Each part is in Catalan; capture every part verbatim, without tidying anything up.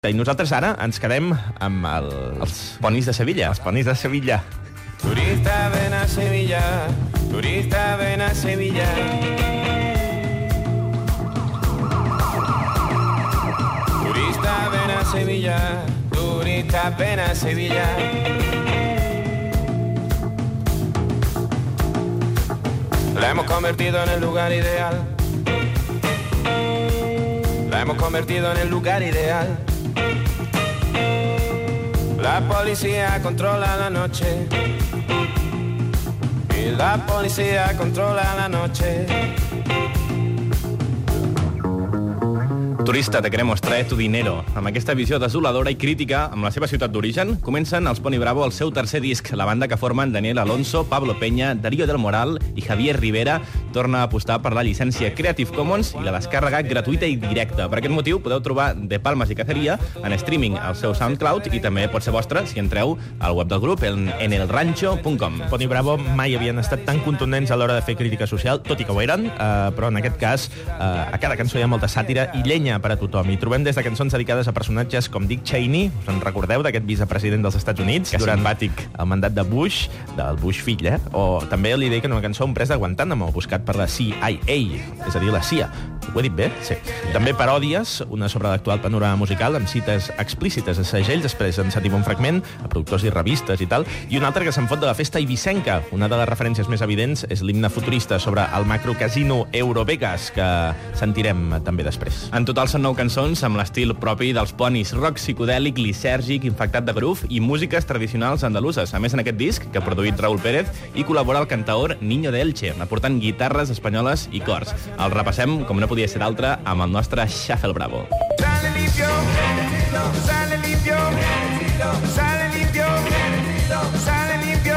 I nosaltres ara ens quedem amb el, els ponis de Sevilla. Els ponis de Sevilla. Turista, ven a Sevilla. Turista, ven a Sevilla. Turista, ven a Sevilla. Turista, ven a Sevilla. La hemos convertido en el lugar ideal. La hemos convertido en el lugar ideal. La policía controla la noche. Y la policía controla la noche. Turista, te queremos, trae tu dinero. Amb aquesta visió desoladora i crítica amb la seva ciutat d'origen, comencen els Pony Bravo el seu tercer disc. La banda que formen Daniel Alonso, Pablo Peña, Darío del Moral i Javier Rivera torna a apostar per la llicència Creative Commons i la descàrrega gratuïta i directa. Per aquest motiu podeu trobar De Palmas i Cacería en streaming al seu SoundCloud i també pot ser vostre si entreu al web del grup en, en el rancho punt com. Pony Bravo mai havien estat tan contundents a l'hora de fer crítica social, tot i que ho eren, eh, però en aquest cas eh, a cada cançó hi ha molta sàtira i llenya per a tothom. I trobem des de cançons dedicades a personatges com Dick Cheney, us en recordeu d'aquest vicepresident dels Estats Units? Que durant simpàtic. El mandat de Bush, del Bush fill, eh? O també li dediquen una cançó a un pres de Guantánamo, buscat per la C I A, és a dir, la C I A. Ho he dit bé? Sí. També paròdies, una sobre l'actual panorama musical, amb cites explícites a segells, després en sentim un fragment, a productors i revistes i tal, i una altra que se'n fot de la festa ibicenca. Una de les referències més evidents és l'himne futurista sobre el macrocasino Eurovegas, que sentirem també després. En total són nou cançons amb l'estil propi dels ponis, rock psicodèlic, lisèrgic, infectat de groove i músiques tradicionals andaluses. A més, en aquest disc, que ha produït Raúl Pérez, hi col·labora el cantaor Niño de Elche, aportant guitarres espanyoles i cors. El repassem, com no podia ser d'altre, amb el nostre Shuffle Bravo. Sale limpio, sale limpio, sale limpio, sale limpio,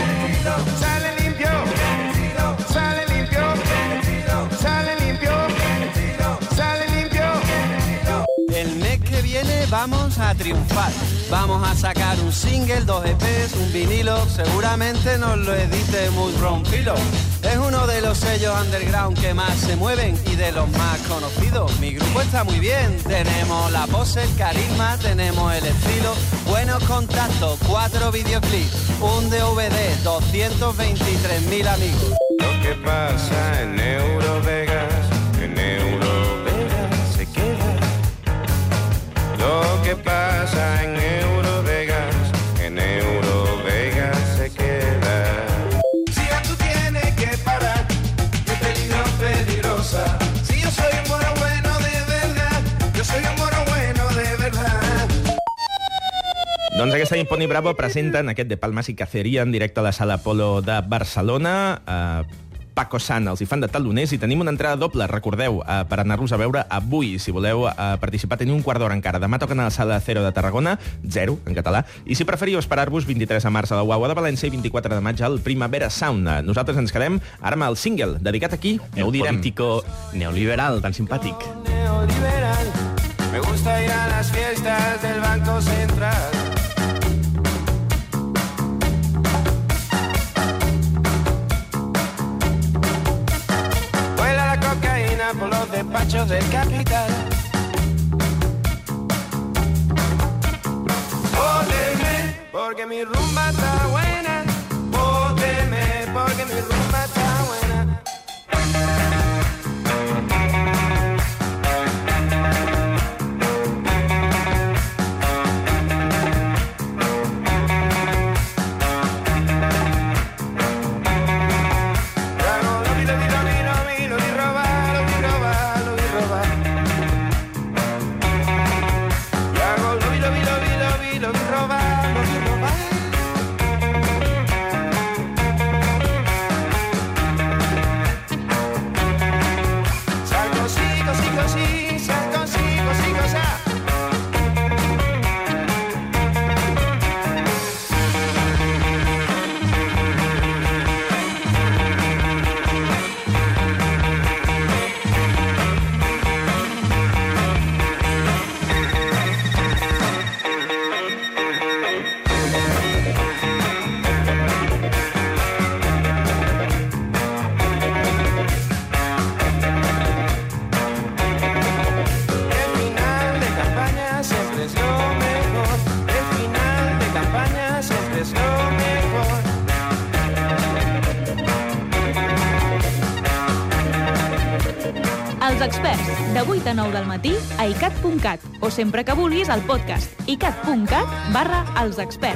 sale limpio, sale limpio, sale limpio, sale limpio. El mes que viene vamos a triunfar. Vamos a sacar un single, dos E Pes, un vinilo. Seguramente nos lo edite Mood Rompilo. Es uno de los sellos underground que más se mueven y de los más conocidos. Mi grupo está muy bien. Tenemos la pose, el carisma, tenemos el estilo, buenos contactos, cuatro videoclips, un D V D, doscientos veintitrés mil amigos. Lo que pasa en Eurovegas, en Eurovegas se queda. Lo que pasa en Eurovegas, en Eurovegas se queda. Si ya tú tienes que parar, qué peligro, peligrosa. Si yo soy un moro bueno de verdad, yo soy un moro bueno de verdad. Doncs aquesta nit Pony Bravo presenten aquest De Palmas i Cacería en directe a la Sala Apolo de Barcelona. Uh, Paco Sant, els hi fan de taloners, i tenim una entrada doble, recordeu, eh, per anar-los a veure avui. Si voleu eh, participar, teniu un quart d'hora encara. Demà toquen a la Sala Cero de Tarragona, zero, en català, i si preferiu esperar-vos, vint-i-tres de març a la Guagua de València i vint-i-quatre de maig al Primavera Sound. Nosaltres ens quedem ara amb el single, dedicat aquí, no ho direm. Político neoliberal, tan simpàtic. Neoliberal, me gusta ir a las fiestas del Banco Central. Por los despachos del capital. Póteme, porque mi rumba está buena. Póteme, porque mi rumba está buena. lo mejor. El final de campaña siempre es lo mejor. Els experts, de vuit a nou del matí a icat punt cat o sempre que vulguis al podcast icat punt cat barra els experts.